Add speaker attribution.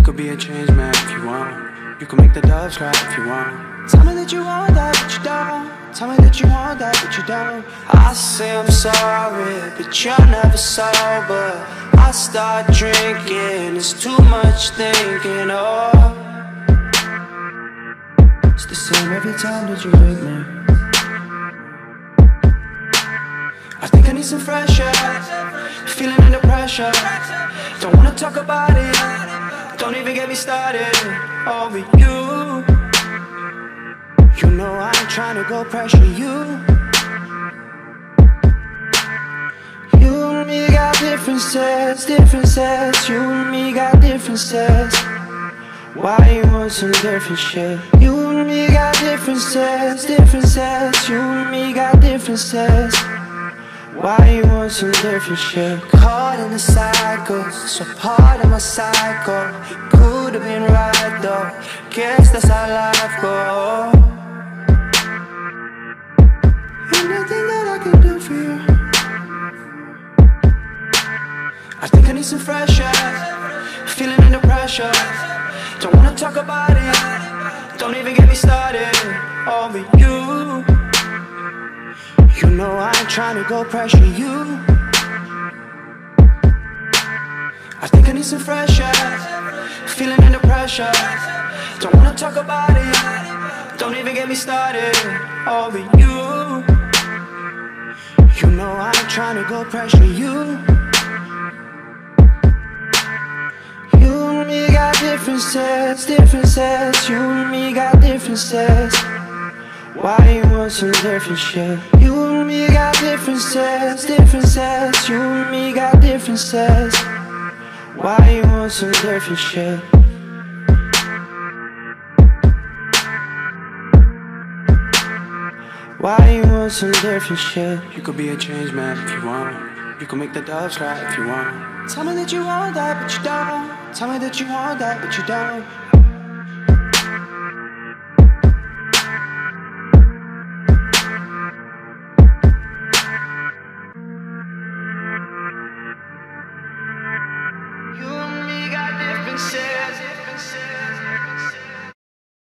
Speaker 1: You could be a change man if you want. You can make the doves cry if you want. Tell me that you want that, but you don't. Tell me that you want that, but you don't. I say I'm sorry, but you're never sober. I start drinking, it's too much thinking, oh. It's the same every time that you break me. I think I need some fresh air, feeling under pressure. Don't wanna talk about it, don't even get me started over you. You know I ain't trying to go pressure you. You and me got differences, differences. You and me got differences. Why you want some different shit? You and me got differences, differences. You and me got differences. Why you want some different shit? Caught in a cycle, so part of my cycle. Could've been right though, guess that's how life goes. Ain't nothing that I can do for you. I think I need some fresh air, feeling under pressure. Don't wanna talk about it, don't even get me started over you. You know I ain't trying to go pressure you. I think I need some fresh air, feeling under pressure. Don't wanna talk about it, don't even get me started over you. You know I ain't trying to go pressure you. You and me got differences, differences. You and me got differences. Why you want some different shit? You and me got differences, differences. You and me got differences. Why you want some different shit? Why you want some different shit? You could be a change man if you want. You can make the doves cry if you want. Tell me that you want that, but you don't. Tell me that you want that, but you don't.